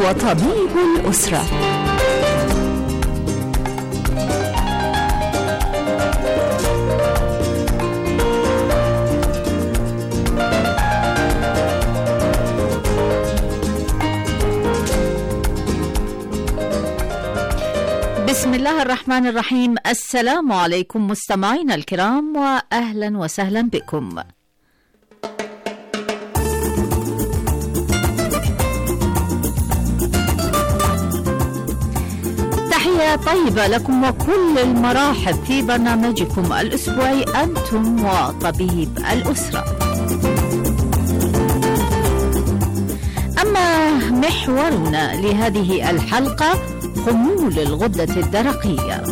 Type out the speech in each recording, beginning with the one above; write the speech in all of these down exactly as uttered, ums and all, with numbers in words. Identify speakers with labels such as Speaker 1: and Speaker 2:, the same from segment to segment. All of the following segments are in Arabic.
Speaker 1: وطبيب الأسرة. بسم الله الرحمن الرحيم. السلام عليكم مستمعينا الكرام وأهلا وسهلا بكم. تحية طيبة لكم وكل المراحب في برنامجكم الأسبوعي أنتم وطبيب الأسرة. أما محورنا لهذه الحلقة خمول الغدة الدرقية،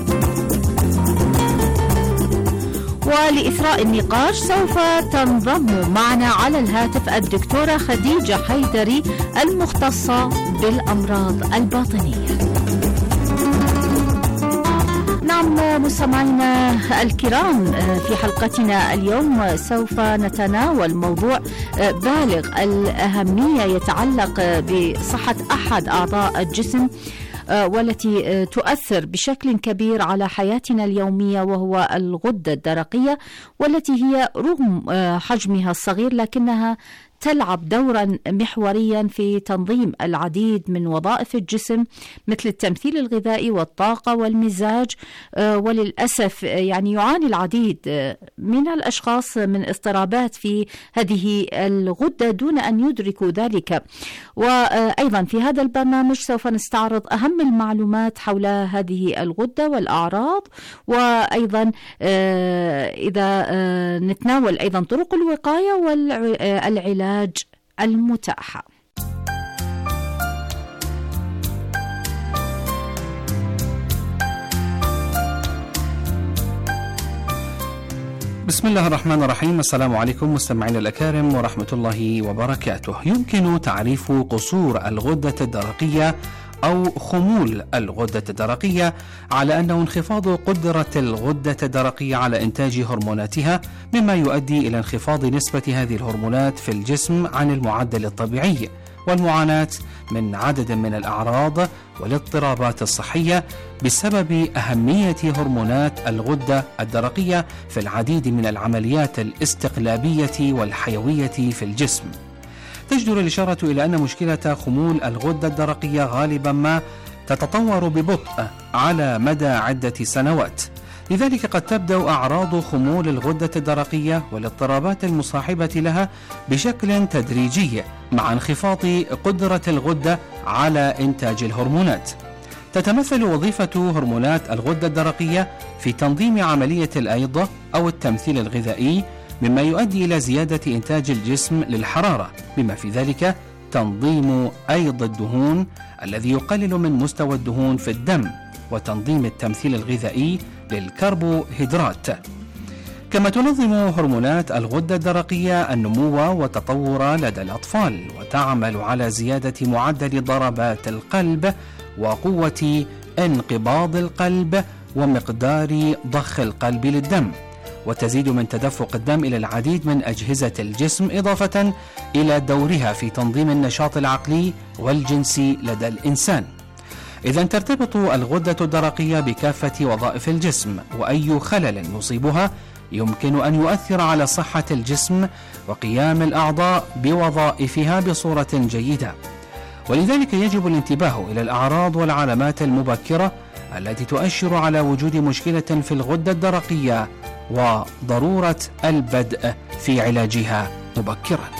Speaker 1: ولإثراء النقاش سوف تنضم معنا على الهاتف الدكتورة خديجة حيدري المختصة بالأمراض الباطنية. نعم مستمعينا الكرام، في حلقتنا اليوم سوف نتناول موضوع بالغ الأهمية يتعلق بصحة أحد أعضاء الجسم والتي تؤثر بشكل كبير على حياتنا اليومية، وهو الغدة الدرقية، والتي هي رغم حجمها الصغير لكنها تلعب دورا محوريا في تنظيم العديد من وظائف الجسم مثل التمثيل الغذائي والطاقة والمزاج. وللأسف يعني يعاني العديد من الأشخاص من اضطرابات في هذه الغدة دون أن يدركوا ذلك. وأيضا في هذا البرنامج سوف نستعرض أهم المعلومات حول هذه الغدة والأعراض، وأيضا إذا نتناول أيضا طرق الوقاية والعلاج المتاحة.
Speaker 2: بسم الله الرحمن الرحيم. السلام عليكم مستمعينا الأكارم ورحمة الله وبركاته. يمكن تعريف قصور الغدة الدرقية أو خمول الغدة الدرقية على أنه انخفاض قدرة الغدة الدرقية على إنتاج هرموناتها، مما يؤدي إلى انخفاض نسبة هذه الهرمونات في الجسم عن المعدل الطبيعي، والمعاناة من عدد من الأعراض والاضطرابات الصحية بسبب أهمية هرمونات الغدة الدرقية في العديد من العمليات الاستقلابية والحيوية في الجسم. تجدر الإشارة إلى أن مشكلة خمول الغدة الدرقية غالبا ما تتطور ببطء على مدى عدة سنوات، لذلك قد تبدأ أعراض خمول الغدة الدرقية والاضطرابات المصاحبة لها بشكل تدريجي مع انخفاض قدرة الغدة على إنتاج الهرمونات. تتمثل وظيفة هرمونات الغدة الدرقية في تنظيم عملية الأيض أو التمثيل الغذائي، مما يؤدي إلى زيادة إنتاج الجسم للحرارة، بما في ذلك تنظيم أيض الدهون الذي يقلل من مستوى الدهون في الدم، وتنظيم التمثيل الغذائي للكربوهيدرات. كما تنظم هرمونات الغدة الدرقية النمو والتطور لدى الأطفال، وتعمل على زيادة معدل ضربات القلب وقوة انقباض القلب ومقدار ضخ القلب للدم، وتزيد من تدفق الدم إلى العديد من أجهزة الجسم، إضافة إلى دورها في تنظيم النشاط العقلي والجنسي لدى الإنسان. إذا ترتبط الغدة الدرقية بكافة وظائف الجسم، وأي خلل يصيبها يمكن أن يؤثر على صحة الجسم وقيام الأعضاء بوظائفها بصورة جيدة، ولذلك يجب الانتباه إلى الأعراض والعلامات المبكرة التي تؤشر على وجود مشكلة في الغدة الدرقية وضرورة البدء في علاجها مبكرا.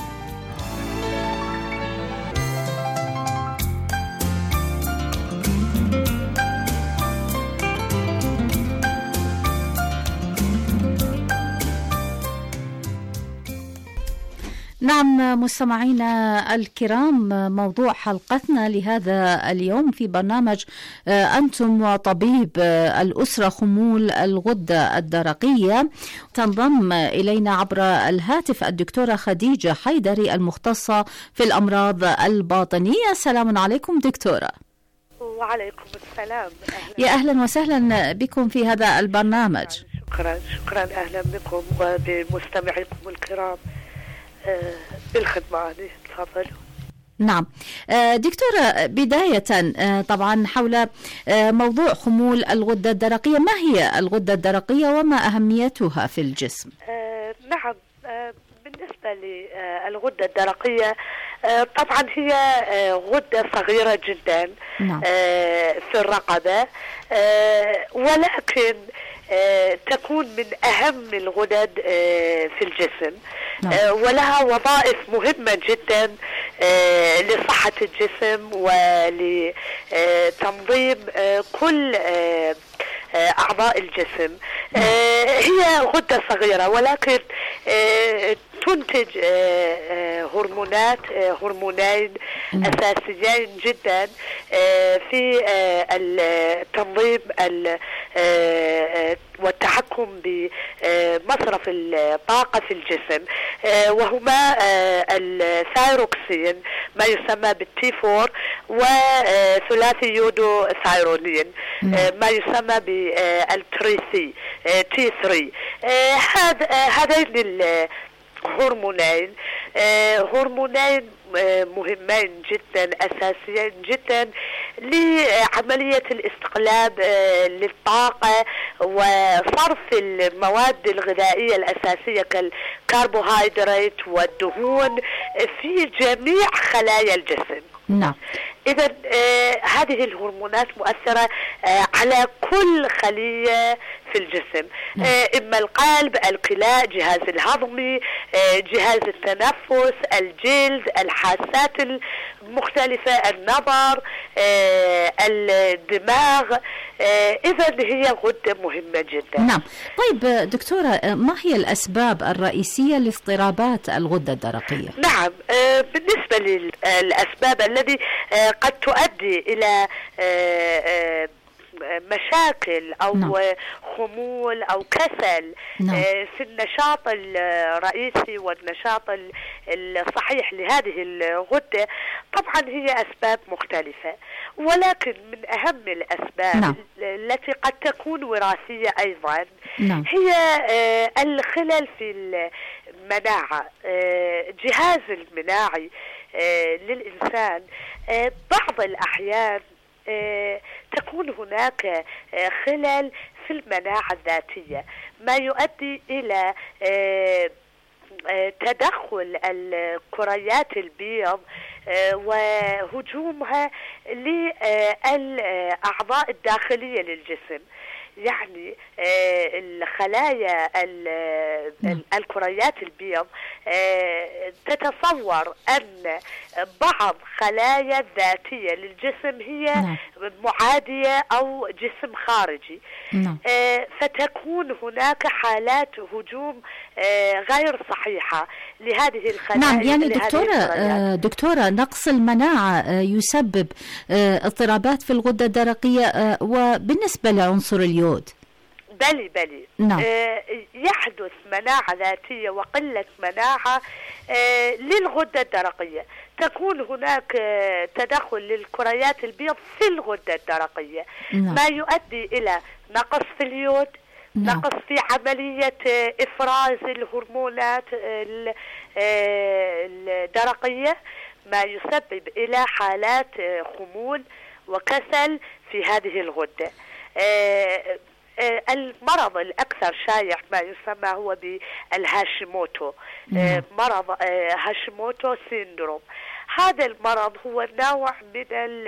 Speaker 1: نعم مستمعينا الكرام، موضوع حلقتنا لهذا اليوم في برنامج أنتم وطبيب الأسرة خمول الغدة الدرقية. تنضم إلينا عبر الهاتف الدكتورة خديجة حيدري المختصة في الأمراض الباطنية. السلام عليكم دكتورة.
Speaker 3: وعليكم السلام. أهلا.
Speaker 1: يا أهلا وسهلا بكم في هذا البرنامج.
Speaker 3: شكرا شكرا أهلا بكم وبمستمعيكم الكرام بالخدمة. عليه تفضلوا.
Speaker 1: نعم. دكتورة، بداية طبعا حول موضوع خمول الغدة الدرقية، ما هي الغدة الدرقية وما أهميتها في الجسم؟
Speaker 3: آه نعم. آه بالنسبة للغدة الدرقية، آه طبعا هي آه غدة صغيرة جدا
Speaker 1: نعم.
Speaker 3: آه في الرقبة، آه ولكن آه تكون من أهم الغدد آه في الجسم. نعم. آه ولها وظائف مهمة جدا آه لصحة الجسم ولتنظيم آه كل آه أعضاء الجسم. آه هي غدة صغيرة ولكن آه تنتج آه هرمونات آه هرمونين أساسيين جدا آه في آه تنظيم والتحكم بمصرف الطاقة في الجسم، آه وهما آه الثايروكسين ما يسمى بالتي فور وثلاثي يودو ثايرونين آه ما يسمى بالتريسي تي ثري. هذين الهرمونين هرمونين مهمين جدا أساسيين جدا لعملية الاستقلاب للطاقة وصرف المواد الغذائية الأساسية كالكربوهيدرات والدهون في جميع خلايا الجسم.
Speaker 1: نعم.
Speaker 3: إذا آه هذه الهرمونات مؤثرة آه على كل خلية في الجسم، آه إما القلب، الكلى، جهاز الهضمي، آه جهاز التنفس، الجلد، الحاسات المختلفة، النظر، آه الدماغ. آه إذا هي غدة مهمة جدا.
Speaker 1: نعم. طيب دكتورة، ما هي الأسباب الرئيسية لاضطرابات الغدة الدرقية؟
Speaker 3: نعم. آه بالنسبة للأسباب الذي آه قد تؤدي إلى آه آه مشاكل أو نعم. خمول أو كسل نعم. في النشاط الرئيسي والنشاط الصحيح لهذه الغدة، طبعا هي أسباب مختلفة، ولكن من أهم الأسباب نعم. التي قد تكون وراثية أيضا نعم. هي الخلل في المناعة. جهاز المناعي للإنسان بعض الأحيان تكون هناك خلل في المناعة الذاتية ما يؤدي إلى تدخل الكريات البيض وهجومها للأعضاء الداخلية للجسم. يعني الخلايا الكريات البيض تتصور أن بعض خلايا الذاتية للجسم هي معادية أو جسم خارجي، فتكون هناك حالات هجوم غير صحيحة لهذه الخلايا.
Speaker 1: نعم. يعني دكتورة دكتورة نقص المناعة يسبب اضطرابات في الغدة الدرقية، وبالنسبة لعنصر اليود
Speaker 3: بلي بلي
Speaker 1: نعم.
Speaker 3: آه يحدث مناعة ذاتية وقلة مناعة آه للغدة الدرقية. تكون هناك آه تدخل للكريات البيض في الغدة الدرقية نعم. ما يؤدي إلى نقص في اليود نعم. نقص في عملية آه إفراز الهرمونات آه الدرقية، ما يسبب إلى حالات آه خمول وكسل في هذه الغدة. آه المرض الأكثر شائع ما يسمى هو بالهاشيموتو، نعم. مرض هاشيموتو سيندروم. هذا المرض هو نوع من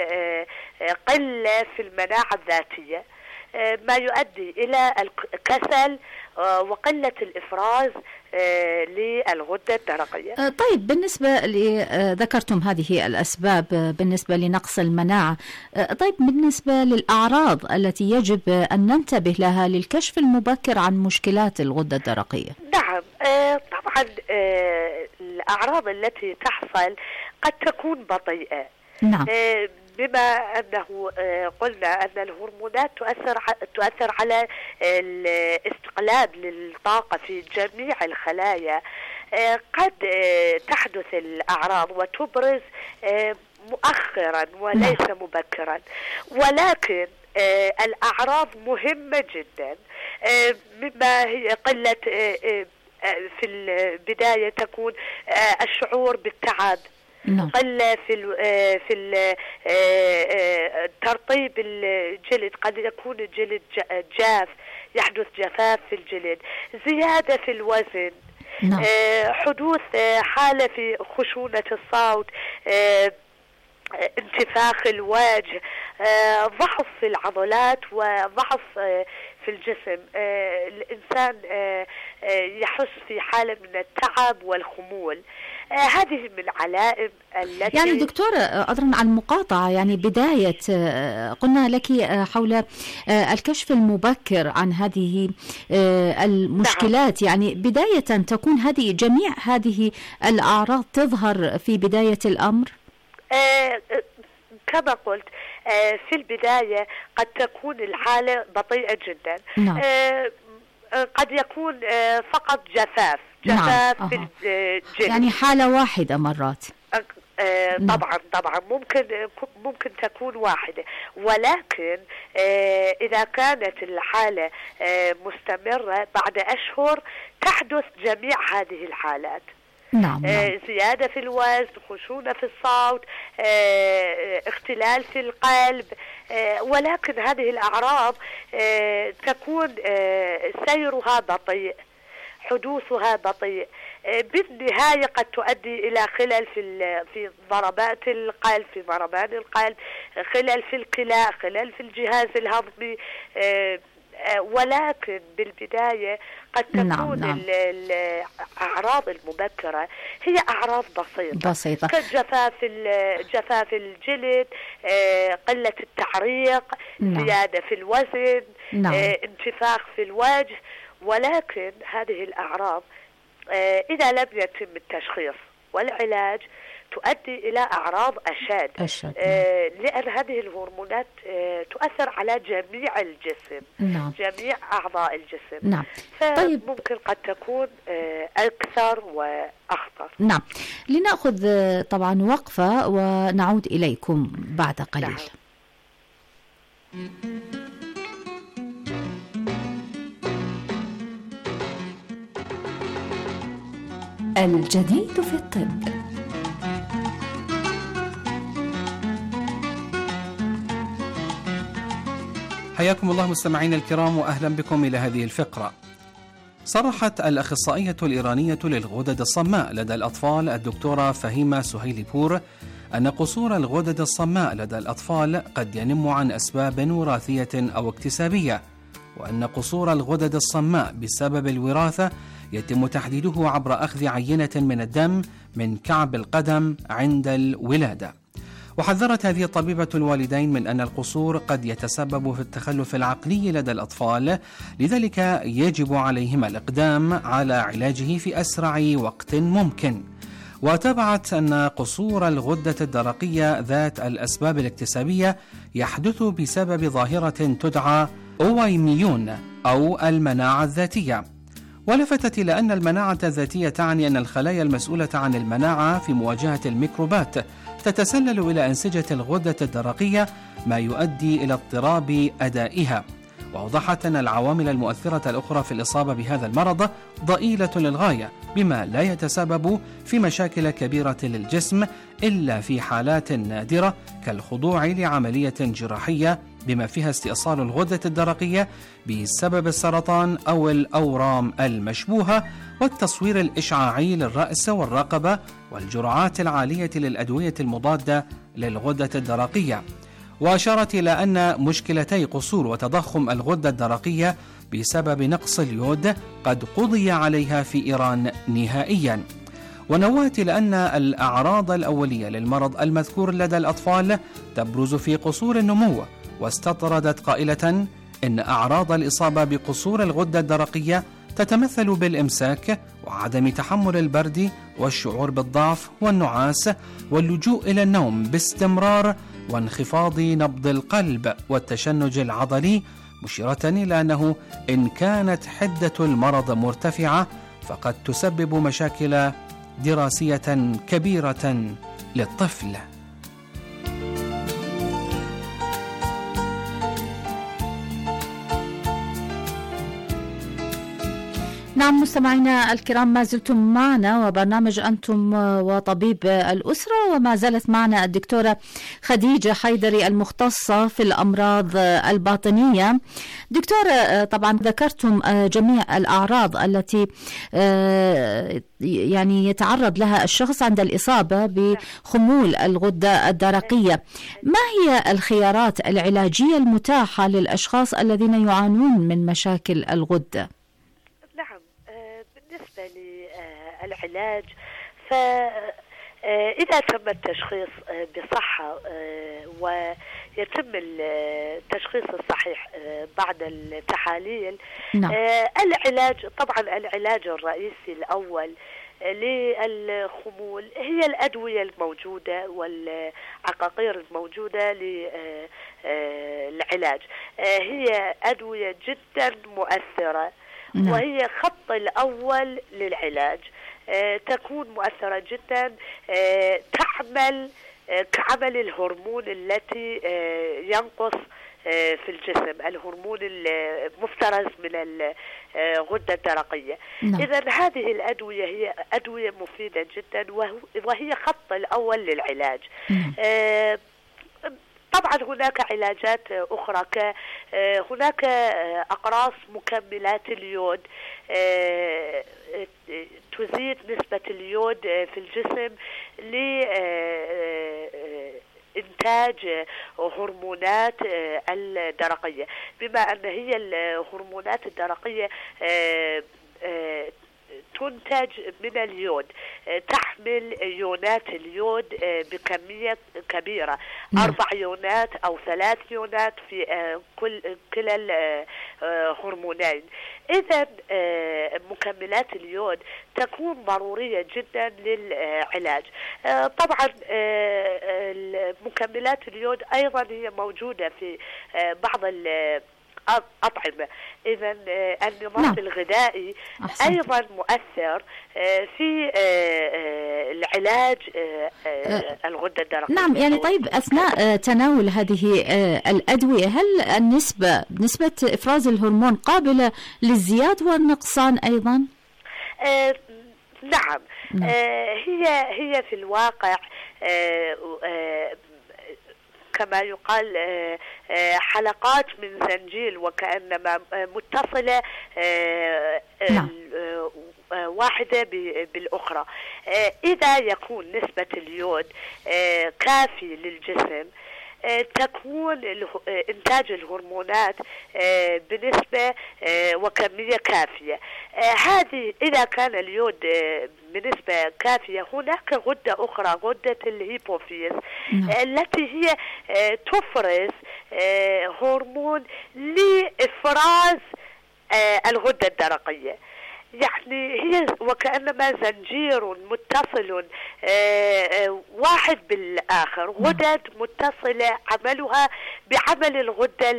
Speaker 3: القلة في المناعة الذاتية ما يؤدي إلى الكسل وقلة الإفراز للغدة الدرقية.
Speaker 1: طيب بالنسبة ذكرتم هذه الأسباب بالنسبة لنقص المناعة، طيب بالنسبة للأعراض التي يجب أن ننتبه لها للكشف المبكر عن مشكلات الغدة الدرقية؟
Speaker 3: نعم. طبعا الأعراض التي تحصل قد تكون بطيئة
Speaker 1: نعم.
Speaker 3: بما أنه قلنا أن الهرمونات تؤثر تؤثر على الاستقلاب للطاقة في جميع الخلايا. قد تحدث الأعراض وتبرز مؤخرا وليس مبكرا، ولكن الأعراض مهمة جدا، مما هي قلة في البداية تكون الشعور بالتعب
Speaker 1: نعم.
Speaker 3: قلة في ال في ال ترطيب الجلد، قد يكون الجلد جاف، يحدث جفاف في الجلد، زيادة في الوزن،
Speaker 1: نعم.
Speaker 3: حدوث حالة في خشونة الصوت، انتفاخ الوجه، ضعف في العضلات وضعف في الجسم. الإنسان يحس في حالة من التعب والخمول. هذه من علائم التي
Speaker 1: يعني دكتورة أدرا عن المقاطعة، يعني بداية قلنا لك حول الكشف المبكر عن هذه المشكلات. نعم. يعني بداية تكون هذه جميع هذه الأعراض تظهر في بداية الأمر؟
Speaker 3: آه كما قلت آه في البداية قد تكون الحالة بطيئة جدا.
Speaker 1: نعم.
Speaker 3: آه قد يكون آه فقط جفاف جفاف. نعم. في الجلد،
Speaker 1: يعني حالة واحدة مرات.
Speaker 3: آه
Speaker 1: نعم.
Speaker 3: طبعا طبعا ممكن ممكن تكون واحدة، ولكن آه إذا كانت الحالة آه مستمرة بعد أشهر تحدث جميع هذه الحالات.
Speaker 1: نعم.
Speaker 3: آه زيادة في الوزن، خشونة في الصوت، آه اختلال في القلب، آه ولكن هذه الأعراض آه تكون آه سيرها بطيء، حدوثها بطيء. آه بالنهاية قد تؤدي إلى خلل في في ضربات القلب، في ضربان القلب، خلل في الكلى، خلل في الجهاز الهضمي. آه ولكن بالبداية قد تكون نعم نعم. الأعراض المبكرة هي أعراض بسيطة,
Speaker 1: بسيطة.
Speaker 3: كجفاف جفاف الجلد، قلة التعريق، نعم. زيادة في الوزن، نعم. انتفاخ في الوجه. ولكن هذه الأعراض إذا لم يتم التشخيص والعلاج تؤدي إلى أعراض أشد,
Speaker 1: أشد.
Speaker 3: آه لأن هذه الهرمونات آه تؤثر على جميع الجسم.
Speaker 1: نعم.
Speaker 3: جميع أعضاء الجسم.
Speaker 1: نعم.
Speaker 3: طيب. ممكن قد تكون آه أكثر وأخطر.
Speaker 1: نعم. لنأخذ طبعا وقفة ونعود إليكم بعد قليل. نعم.
Speaker 4: الجديد في الطب.
Speaker 2: حياكم الله مستمعين الكرام، وأهلا بكم إلى هذه الفقرة. صرحت الأخصائية الإيرانية للغدد الصماء لدى الأطفال الدكتورة فهيمة سهيلي بور أن قصور الغدد الصماء لدى الأطفال قد ينم عن أسباب وراثية أو اكتسابية، وأن قصور الغدد الصماء بسبب الوراثة يتم تحديده عبر أخذ عينة من الدم من كعب القدم عند الولادة. وحذرت هذه الطبيبة الوالدين من أن القصور قد يتسبب في التخلف العقلي لدى الأطفال، لذلك يجب عليهما الإقدام على علاجه في أسرع وقت ممكن. وتابعت أن قصور الغدة الدرقية ذات الأسباب الاكتسابية يحدث بسبب ظاهرة تدعى أويميون أو المناعة الذاتية. ولفتت إلى أن المناعة الذاتية تعني أن الخلايا المسؤولة عن المناعة في مواجهة الميكروبات تتسلل إلى أنسجة الغدة الدرقية، ما يؤدي إلى اضطراب أدائها. وأوضحت أن العوامل المؤثرة الأخرى في الإصابة بهذا المرض ضئيلة للغاية، بما لا يتسبب في مشاكل كبيرة للجسم إلا في حالات نادرة كالخضوع لعملية جراحية بما فيها استئصال الغدة الدرقية بسبب السرطان أو الأورام المشبوهة، والتصوير الإشعاعي للرأس والرقبة، والجرعات العالية للأدوية المضادة للغدة الدرقية. وأشارت إلى أن مشكلتي قصور وتضخم الغدة الدرقية بسبب نقص اليود قد قضي عليها في إيران نهائيا. ونوهت إلى أن الأعراض الأولية للمرض المذكور لدى الأطفال تبرز في قصور النمو، واستطردت قائلة إن أعراض الإصابة بقصور الغدة الدرقية تتمثل بالإمساك وعدم تحمل البرد والشعور بالضعف والنعاس واللجوء إلى النوم باستمرار وانخفاض نبض القلب والتشنج العضلي، مشيرة إلى أنه إن كانت حدة المرض مرتفعة فقد تسبب مشاكل دراسية كبيرة للطفل.
Speaker 1: نعم مستمعينا الكرام، ما زلتم معنا وبرنامج أنتم وطبيب الأسرة، وما زالت معنا الدكتورة خديجة حيدري المختصة في الأمراض الباطنية. دكتورة، طبعا ذكرتم جميع الأعراض التي يعني يتعرض لها الشخص عند الإصابة بخمول الغدة الدرقية. ما هي الخيارات العلاجية المتاحة للأشخاص الذين يعانون من مشاكل الغدة؟
Speaker 3: نعم، بالنسبة للعلاج فإذا تم التشخيص بصحة ويتم التشخيص الصحيح بعد التحاليل، نعم. العلاج طبعا العلاج الرئيسي الأول للخمول هي الأدوية الموجودة والعقاقير الموجودة للعلاج. هي أدوية جدا مؤثرة، نعم. وهي خط الأول للعلاج. تكون مؤثرة جدا، تعمل كعمل الهرمون التي ينقص في الجسم، الهرمون المفترز من الغدة الدرقية. نعم. إذن هذه الأدوية هي أدوية مفيدة جدا، وهي خط الأول للعلاج. نعم. طبعا هناك علاجات أخرى، هناك أقراص مكملات اليود تزيد نسبة اليود في الجسم لإنتاج هرمونات الدرقية، بما أن هي الهرمونات الدرقية تنتج من اليود، تحمل يونات اليود بكمية كبيرة، أربع يونات أو ثلاث يونات في كل كلا الهرمونين. إذا مكملات اليود تكون ضرورية جدا للعلاج. طبعا مكملات اليود أيضا هي موجودة في بعض أطعمة. إذن النظام نعم. الغذائي أحسنت. أيضا مؤثر في العلاج الغدة الدرقية.
Speaker 1: نعم، يعني طيب أثناء تناول هذه الأدوية هل النسبة نسبة إفراز الهرمون قابلة للزيادة والنقصان أيضا؟
Speaker 3: آه نعم, نعم. آه هي هي في الواقع آه آه كما يقال حلقات من زنجيل، وكأنما متصلة واحدة بالأخرى. إذا يكون نسبة اليود كافي للجسم تكون إنتاج الهرمونات بنسبة وكمية كافية. هذه إذا كان اليود بنسبة كافية، هناك غدة أخرى، غدة الهيبوفيز، التي هي تفرز هرمون لإفراز الغدة الدرقية. يعني هي وكأنما زنجير متصل واحد بالآخر، غدد متصلة عملها بعمل الغدة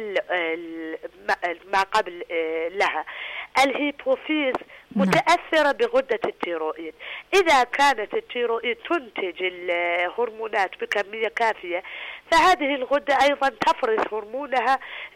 Speaker 3: ما قبل لها. الهيبوفيز متأثرة بغدة التيروئيد. إذا كانت التيروئيد تنتج الهرمونات بكمية كافية، فهذه الغدة أيضا تفرز هرمونها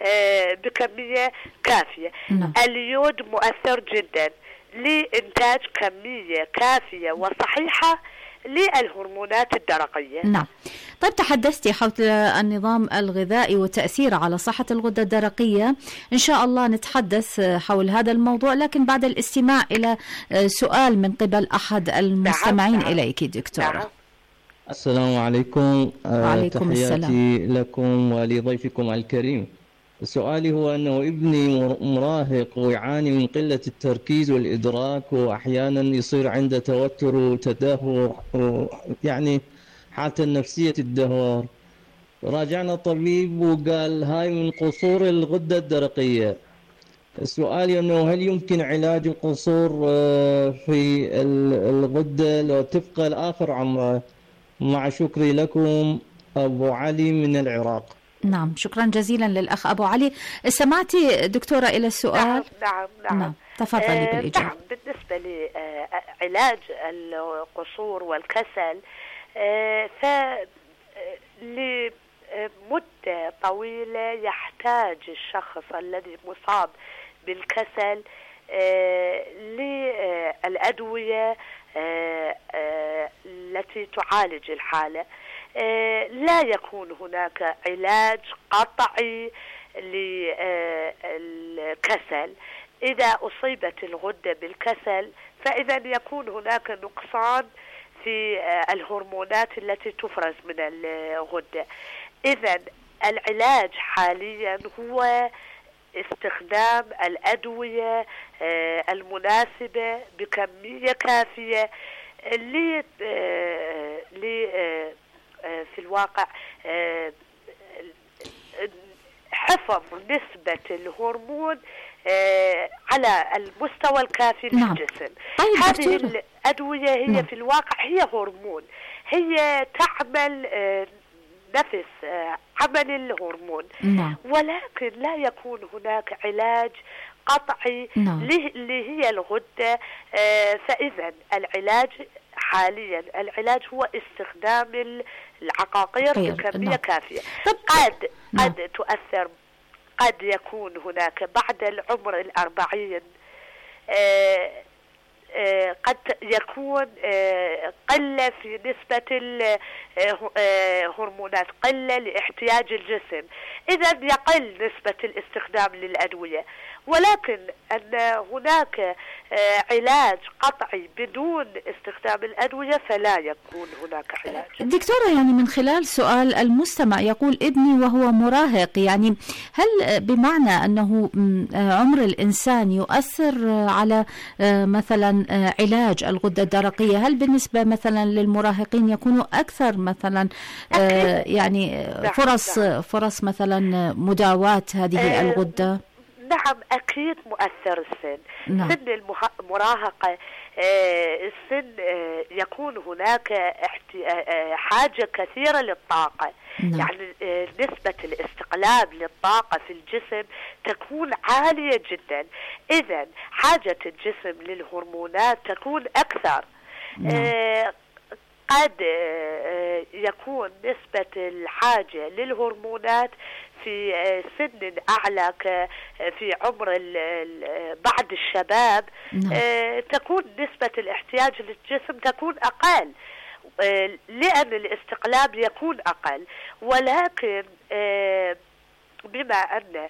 Speaker 3: بكمية كافية. اليود مؤثر جدا لإنتاج كمية كافية وصحيحة للهرمونات الدرقية.
Speaker 1: نعم. طيب تحدثتي حول النظام الغذائي وتأثيره على صحة الغدة الدرقية، إن شاء الله نتحدث حول هذا الموضوع، لكن بعد الاستماع إلى سؤال من قبل أحد المستمعين. نعم. إليك دكتورة. نعم.
Speaker 4: السلام عليكم.
Speaker 1: وعليكم
Speaker 4: تحياتي
Speaker 1: السلام
Speaker 4: لكم ولضيفكم الكريم. سؤالي هو أنه ابني مراهق ويعاني من قلة التركيز والإدراك، وأحيانا يصير عنده توتر وتدهور، يعني حالته النفسية الدهور. راجعنا الطبيب وقال هاي من قصور الغدة الدرقية. سؤالي أنه هل يمكن علاج القصور في الغدة لو تبقى لآخر عمره؟ مع شكري لكم، أبو علي من العراق.
Speaker 1: نعم، شكرا جزيلا للأخ أبو علي. استمعتي دكتورة إلى السؤال؟
Speaker 3: نعم نعم, نعم.
Speaker 1: نعم. تفضلي
Speaker 3: آه
Speaker 1: بالإجابة.
Speaker 3: نعم، بالنسبة لعلاج القصور والكسل، آه ف لمدة طويلة يحتاج الشخص الذي مصاب بالكسل للأدوية التي تعالج الحالة. لا يكون هناك علاج قطعي للكسل. إذا أصيبت الغدة بالكسل فإذا يكون هناك نقصان في الهرمونات التي تفرز من الغدة. إذن العلاج حاليا هو استخدام الأدوية المناسبة بكمية كافية اللي في الواقع حفظ نسبة الهرمون على المستوى الكافي للجسم.
Speaker 1: طيب
Speaker 3: هذه الأدوية هي نعم. في الواقع هي هرمون، هي تعمل نفس عمل الهرمون
Speaker 1: نعم.
Speaker 3: ولكن لا يكون هناك علاج قطعي
Speaker 1: نعم.
Speaker 3: اللي هي الغدة. فإذا العلاج حاليا العلاج هو استخدام العقاقير بكمية نعم. كافية. قد نعم. قد تؤثر، قد يكون هناك بعد العمر الأربعين آه آه قد يكون آه قلة في نسبة الهرمونات، قلة لاحتياج الجسم، إذا يقل نسبة الاستخدام للأدوية. ولكن أن هناك علاج قطعي بدون استخدام الأدوية فلا يكون هناك علاج.
Speaker 1: دكتورة، يعني من خلال سؤال المستمع يقول ابني وهو مراهق، يعني هل بمعنى أنه عمر الإنسان يؤثر على مثلا علاج الغدة الدرقية؟ هل بالنسبة مثلا للمراهقين يكونوا أكثر مثلا يعني فرص فرص مثلا مداواة هذه الغدة؟
Speaker 3: نعم أكيد مؤثر السن.
Speaker 1: نعم.
Speaker 3: سن المراهقة آه السن آه يكون هناك آه حاجة كثيرة للطاقة.
Speaker 1: نعم.
Speaker 3: يعني آه نسبة الاستقلاب للطاقة في الجسم تكون عالية جدا، إذن حاجة الجسم للهرمونات تكون أكثر.
Speaker 1: نعم.
Speaker 3: آه قد آه يكون نسبة الحاجة للهرمونات في سن أعلى في عمر بعد الشباب.
Speaker 1: نعم.
Speaker 3: تكون نسبة الاحتياج للجسم تكون أقل لأن الاستقلاب يكون أقل. ولكن بما أن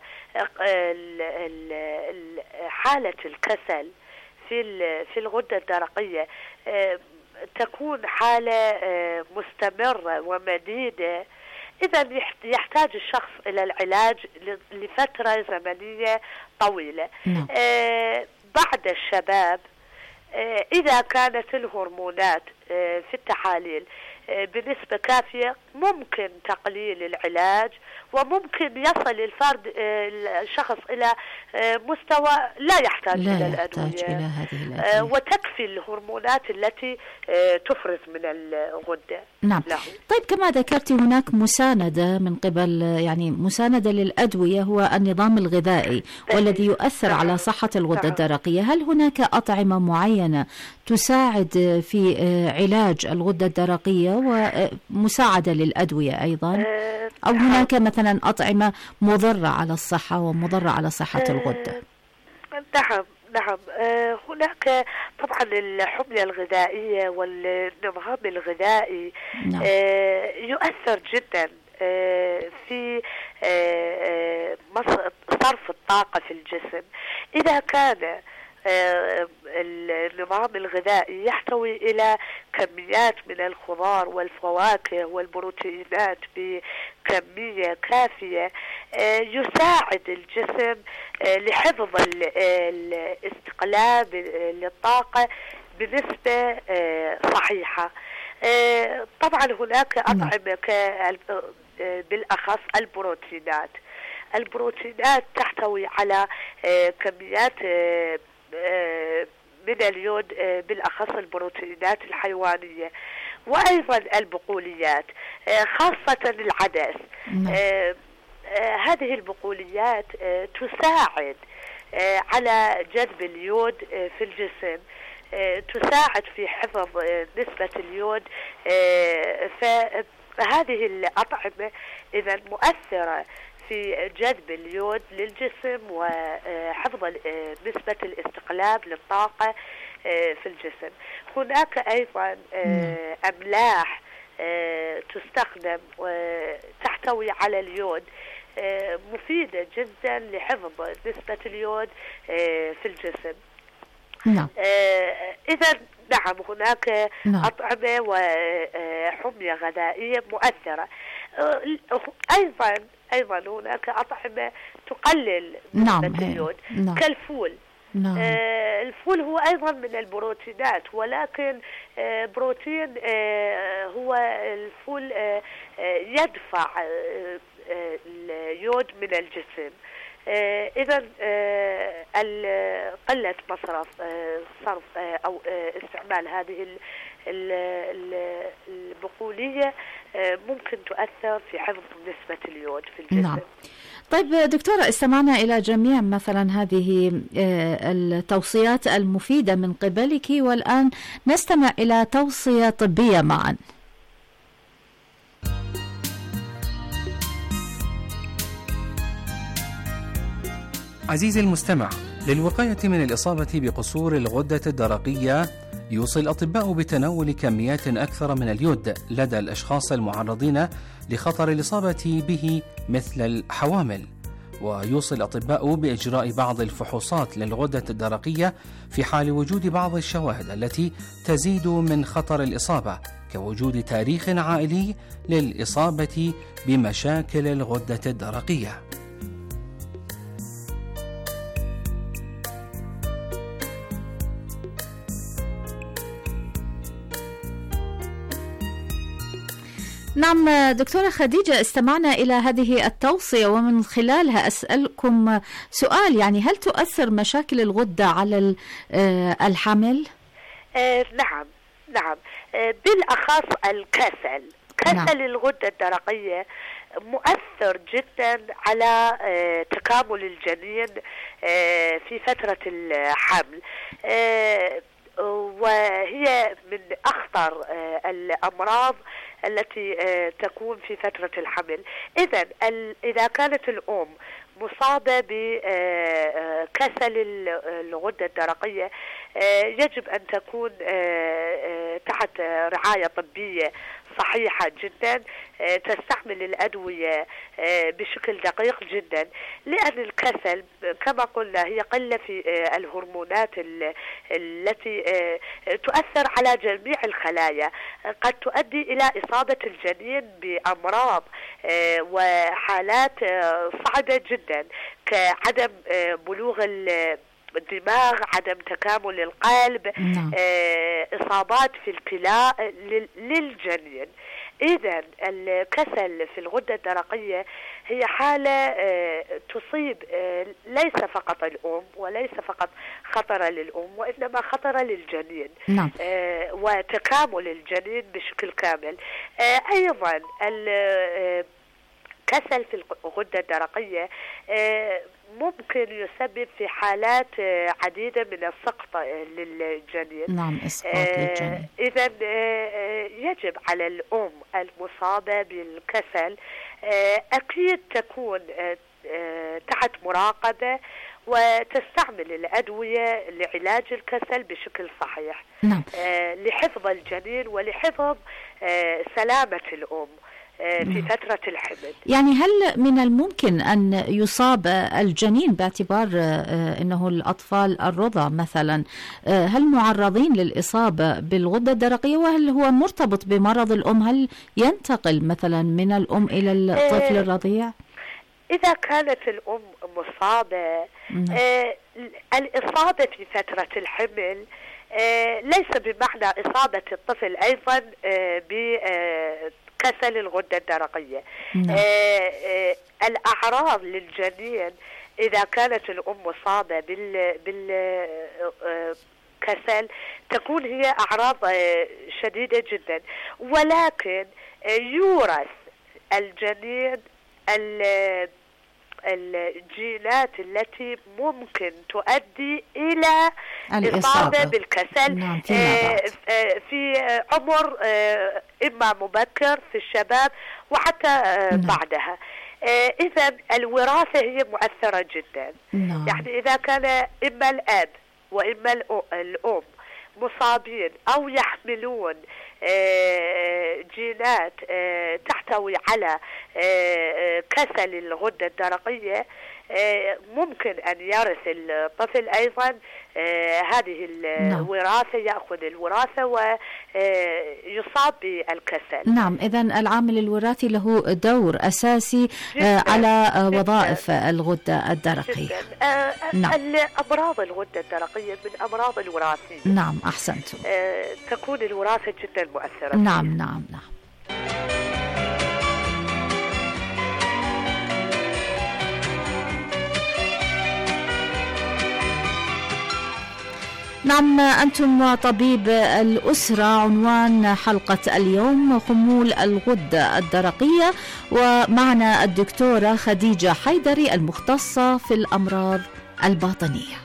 Speaker 3: حالة الكسل في في الغدة الدرقية تكون حالة مستمرة ومديدة، إذا يحتاج الشخص إلى العلاج لفترة زمنية طويلة.
Speaker 1: نعم.
Speaker 3: آه بعد الشباب آه إذا كانت الهرمونات آه في التحاليل آه بنسبة كافية ممكن تقليل العلاج، وممكن يصل الفرد آه الشخص إلى آه مستوى لا يحتاج
Speaker 1: لا
Speaker 3: إلى
Speaker 1: يحتاج
Speaker 3: الأدوية،
Speaker 1: إلى هذه الأدوية.
Speaker 3: آه وتكفي الهرمونات التي آه تفرز من الغدة.
Speaker 1: نعم.
Speaker 3: له.
Speaker 1: طيب كما ذكرت هناك مساندة من قبل، يعني مساندة للأدوية هو النظام الغذائي والذي يؤثر
Speaker 3: نعم.
Speaker 1: على صحة الغدة
Speaker 3: نعم.
Speaker 1: الدرقية. هل هناك أطعمة معينة تساعد في علاج الغدة الدرقية ومساعدة للأدوية أيضا؟
Speaker 3: آه
Speaker 1: أو هناك مثلا أطعمة مضرة على الصحة ومضرة على صحة
Speaker 3: آه
Speaker 1: الغدة؟
Speaker 3: نعم نعم آه هناك طبعا الحمية الغذائية والنظام الغذائي.
Speaker 1: نعم.
Speaker 3: آه يؤثر جدا آه في آه صرف الطاقة في الجسم. إذا كان آه النظام الغذائي يحتوي إلى كميات من الخضار والفواكه والبروتينات بكمية كافية آه يساعد الجسم آه لحفظ الاستقلاب للطاقة بنسبة آه صحيحة. آه طبعا هناك أطعمة بالأخص البروتينات. البروتينات تحتوي على آه كميات آه من اليود بالأخص البروتينات الحيوانية، وأيضا البقوليات خاصة العدس. هذه البقوليات تساعد على جذب اليود في الجسم، تساعد في حفظ نسبة اليود. فهذه الأطعمة إذا مؤثرة في جذب اليود للجسم وحفظ نسبة الاستقلاب للطاقة في الجسم. هناك أيضا أملاح تستخدم وتحتوي على اليود مفيدة جدا لحفظ نسبة اليود في الجسم.
Speaker 1: نعم.
Speaker 3: إذا نعم هناك نعم. أطعمة وحمية غذائية مؤثرة. أيضا أيضا هناك أطعمة تقلل نسبة
Speaker 1: نعم.
Speaker 3: اليود
Speaker 1: نعم.
Speaker 3: كالفول.
Speaker 1: نعم.
Speaker 3: آه الفول هو أيضا من البروتينات، ولكن آه بروتين آه هو الفول آه يدفع آه اليود من الجسم. آه إذا آه قلة مصرف آه صرف آه أو آه استعمال هذه البقولية آه ممكن تؤثر في حفظ نسبة اليود في الجسم.
Speaker 1: نعم. طيب دكتورة، استمعنا إلى جميع مثلا هذه التوصيات المفيدة من قبلك، والآن نستمع إلى توصية طبية معا.
Speaker 2: عزيزي المستمع، للوقاية من الإصابة بقصور الغدة الدرقية يوصي الأطباء بتناول كميات أكثر من اليود لدى الأشخاص المعرضين لخطر الإصابة به مثل الحوامل. ويوصي الأطباء بإجراء بعض الفحوصات للغدة الدرقية في حال وجود بعض الشواهد التي تزيد من خطر الإصابة، كوجود تاريخ عائلي للإصابة بمشاكل الغدة الدرقية.
Speaker 1: نعم دكتورة خديجة، استمعنا إلى هذه التوصية ومن خلالها أسألكم سؤال، يعني هل تؤثر مشاكل الغدة على الحمل؟
Speaker 3: آه نعم نعم آه بالأخص الكسل كسل نعم. الغدة الدرقية مؤثر جدا على آه تكامل الجنين آه في فترة الحمل، آه وهي من أخطر آه الأمراض التي تكون في فترة الحمل. إذا إذا كانت الأم مصابة بكسل الغدة الدرقية يجب أن تكون تحت رعاية طبية صحيحة جدا، تستعمل الأدوية بشكل دقيق جدا، لأن الكسل كما قلنا هي قلة في الهرمونات التي تؤثر على جميع الخلايا، قد تؤدي إلى إصابة الجنين بأمراض وحالات صعبة جدا كعدم بلوغ الدماغ، عدم تكامل القلب، نعم. إصابات في الكلى للجنين. إذن الكسل في الغدة الدرقية هي حالة تصيب ليس فقط الأم وليس فقط خطر للأم وإنما خطر للجنين،
Speaker 1: نعم.
Speaker 3: وتكامل الجنين بشكل كامل. أيضا الكسل في الغدة الدرقية ممكن يسبب في حالات عديدة من السقط للجنين.
Speaker 1: نعم، إسقاط للجنين.
Speaker 3: إذن يجب على الأم المصابة بالكسل أكيد تكون تحت مراقبة وتستعمل الأدوية لعلاج الكسل بشكل صحيح،
Speaker 1: نعم.
Speaker 3: لحفظ الجنين ولحفظ سلامة الأم في فترة الحمل.
Speaker 1: يعني هل من الممكن أن يصاب الجنين باعتبار أنه الأطفال الرضع مثلا، هل معرضين للإصابة بالغدة الدرقية، وهل هو مرتبط بمرض الأم؟ هل ينتقل مثلا من الأم إلى الطفل الرضيع؟
Speaker 3: إذا كانت الأم مصابة، آه الإصابة في فترة الحمل آه ليس بمعنى إصابة الطفل أيضا آه بكسل الغدة الدرقية. آه آه الأعراض للجنين إذا كانت الأم مصابة بال بال آه كسل تكون هي أعراض آه شديدة جدا، ولكن آه يورث الجنين الجينات التي ممكن تؤدي إلى الإصابة بالكسل،
Speaker 1: نعم.
Speaker 3: في عمر إما مبكر في الشباب وحتى بعدها. إذا الوراثة هي مؤثرة جدا.
Speaker 1: نعم.
Speaker 3: يعني إذا كان إما الأب وإما الأم مصابين أو يحملون جينات تحتوي على كسل الغدة الدرقية، ممكن أن يرث الطفل أيضا هذه الوراثة، يأخذ الوراثة ويصاب بالكسل.
Speaker 1: نعم، إذن العامل الوراثي له دور أساسي جداً على وظائف جداً الغدة الدرقية.
Speaker 3: نعم. أمراض الغدة الدرقية من أمراض الوراثية.
Speaker 1: نعم، أحسنت.
Speaker 3: تكون الوراثة جدا مؤثرة.
Speaker 1: نعم فيها. نعم نعم. نعم، أنتم طبيب الأسرة. عنوان حلقة اليوم خمول الغدة الدرقية، ومعنا الدكتورة خديجة حيدري المختصة في الأمراض الباطنية.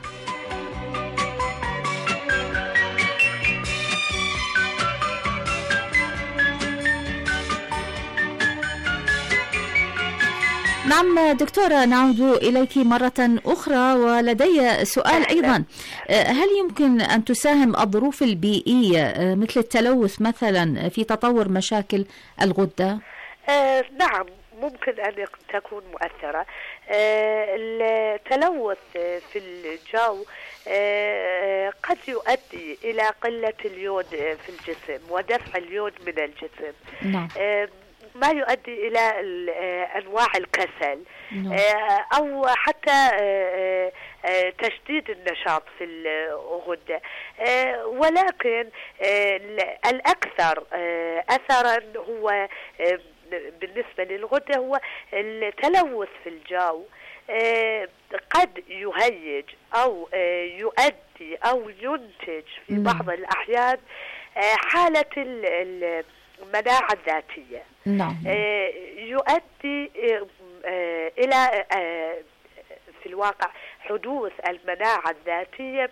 Speaker 1: نعم دكتورة، نعود إليك مرة أخرى، ولدي سؤال أيضا. هل يمكن أن تساهم الظروف البيئية مثل التلوث مثلا في تطور مشاكل الغدة؟
Speaker 3: آه نعم، ممكن أن تكون مؤثرة. آه التلوث في الجو آه قد يؤدي إلى قلة اليود في الجسم ودفع اليود من الجسم.
Speaker 1: نعم.
Speaker 3: آه ما يؤدي إلى أنواع الكسل أو حتى تشديد النشاط في الغدة. ولكن الأكثر أثرا هو بالنسبة للغدة هو التلوث في الجو. قد يهيج أو يؤدي أو ينتج في بعض الأحيان حالة المناعة الذاتية.
Speaker 1: نعم.
Speaker 3: يؤدي إلى في الواقع حدوث المناعة الذاتية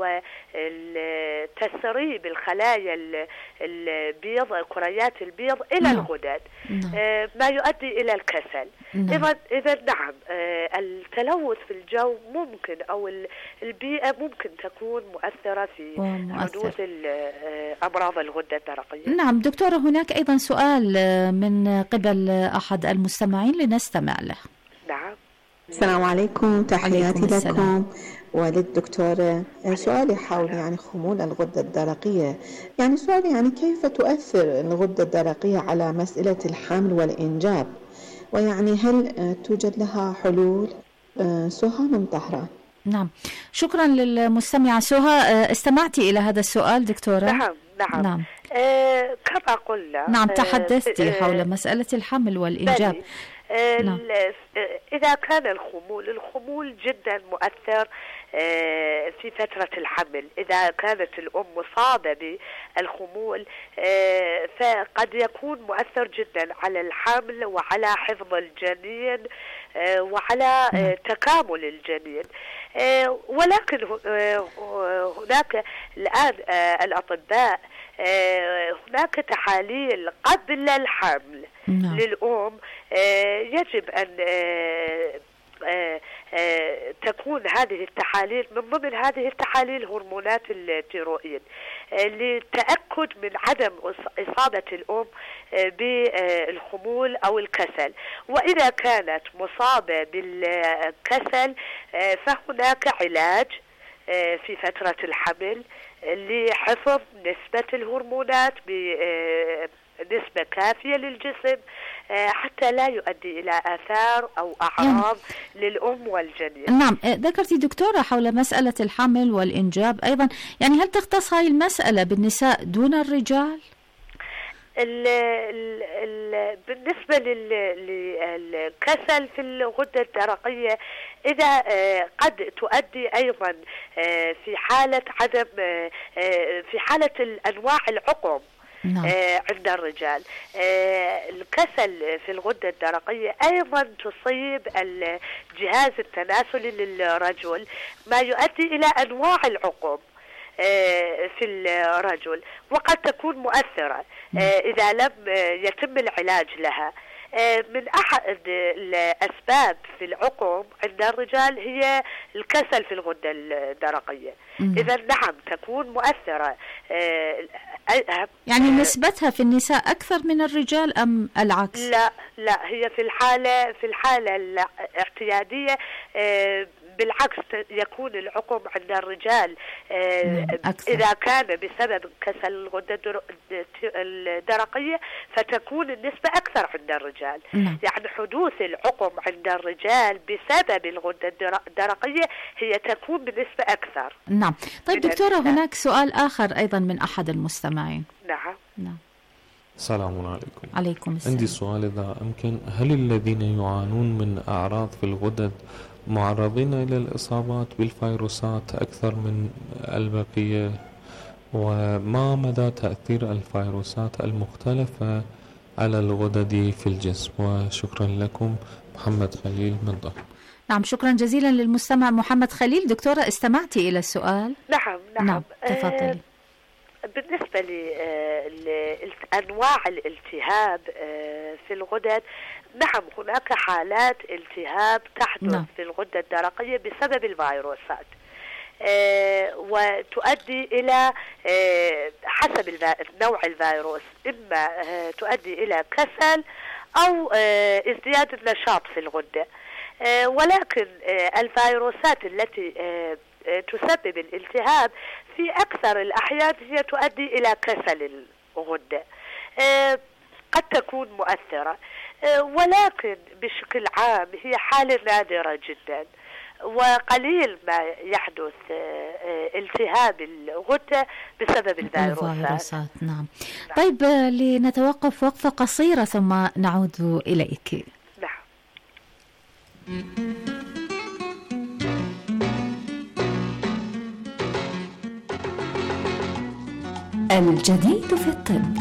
Speaker 3: وتسريب الخلايا البيض، كريات البيض إلى
Speaker 1: نعم.
Speaker 3: الغدد، نعم. ما يؤدي إلى الكسل. نعم. إذا نعم، التلوث في الجو ممكن أو البيئة ممكن تكون مؤثرة في حدوث أمراض الغدة الدرقية.
Speaker 1: نعم دكتورة، هناك أيضا سؤال من قبل أحد المستمعين لنستمع له.
Speaker 3: نعم.
Speaker 5: السلام عليكم، تحياتي لكم وللدكتورة. سؤالي حول يعني خمول الغدة الدرقية. يعني سؤالي يعني كيف تؤثر الغدة الدرقية على مسألة الحمل والإنجاب، ويعني هل توجد لها حلول؟ سهى من طهران.
Speaker 1: نعم، شكرا للمستمعة سهى. استمعتي إلى هذا السؤال دكتورة؟
Speaker 3: نعم نعم, نعم. آه كما قلنا.
Speaker 1: نعم، تحدثتي آه حول مسألة الحمل والإنجاب.
Speaker 3: آه نعم. إذا كان الخمول الخمول جدا مؤثر آه في فترة الحمل. إذا كانت الأم مصابة بالخمول آه فقد يكون مؤثر جدا على الحمل وعلى حفظ الجنين آه وعلى آه تكامل الجنين. آه ولكن آه هناك الآن آه الأطباء آه هناك تحاليل قبل الحمل نعم. للأم آه يجب أن آه آه آه تكون هذه التحاليل من ضمن هذه التحاليل هرمونات التيروئيد آه للتأكد من عدم إصابة الأم آه بالخمول أو الكسل. وإذا كانت مصابة بالكسل آه فهناك علاج آه في فترة الحمل لحفظ نسبة الهرمونات بنسبة كافية للجسم حتى لا يؤدي إلى آثار أو أعراض للأم والجنين.
Speaker 1: نعم، ذكرتي دكتورة حول مسألة الحمل والإنجاب أيضا، يعني هل تختص هذه المسألة بالنساء دون الرجال؟
Speaker 3: ال ال ال بالنسبة للكسل في الغدة الدرقية، إذا قد تؤدي أيضا في حالة عدم في حالة الأنواع العقم نعم. عند الرجال. الكسل في الغدة الدرقية أيضا تصيب الجهاز التناسلي للرجل، ما يؤدي إلى أنواع العقم في الرجل، وقد تكون مؤثرة إذا لم يتم العلاج لها. من أحد الأسباب في العقم عند الرجال هي الكسل في الغدة الدرقية. إذا نعم تكون مؤثرة.
Speaker 1: يعني نسبتها في النساء أكثر من الرجال أم العكس؟
Speaker 3: لا لا، هي في الحالة في الحالة الاعتيادية بالعكس يكون العقم عند الرجال أكثر. إذا كان بسبب كسل الغدة الدرقية فتكون النسبة أكثر عند الرجال. نعم. يعني حدوث العقم عند الرجال بسبب الغدة الدرقية هي تكون بنسبة أكثر.
Speaker 1: نعم. طيب دكتورة، هناك سؤال آخر أيضا من أحد المستمعين.
Speaker 3: نعم.
Speaker 1: نعم.
Speaker 6: السلام عليكم.
Speaker 1: عليكم السلام.
Speaker 6: عندي سؤال إذا أمكن، هل الذين يعانون من أعراض في الغدد معرضين إلى الإصابات بالفيروسات أكثر من البقية؟ وما مدى تأثير الفيروسات المختلفة على الغدد في الجسم؟ وشكرا لكم. محمد خليل من ضمن.
Speaker 1: نعم، شكرا جزيلا للمستمع محمد خليل. دكتورة، استمعتي إلى السؤال؟
Speaker 3: نعم نعم,
Speaker 1: نعم. تفضلي.
Speaker 3: آه بالنسبة لأنواع الالتهاب في الغدد، نعم هناك حالات التهاب تحدث نعم. في الغدة الدرقية بسبب الفيروسات، وتؤدي إلى حسب نوع الفيروس إما تؤدي إلى كسل أو ازدياد النشاط في الغدة. ولكن الفيروسات التي تسبب الالتهاب في أكثر الأحيان هي تؤدي إلى كسل الغدة، قد تكون مؤثرة، ولكن بشكل عام هي حالة نادرة جدا، وقليل ما يحدث التهاب الغدة بسبب الفيروسات.
Speaker 1: نعم. طيب لنتوقف وقفة قصيرة ثم نعود إليك.
Speaker 3: نعم.
Speaker 7: الجديد في الطب.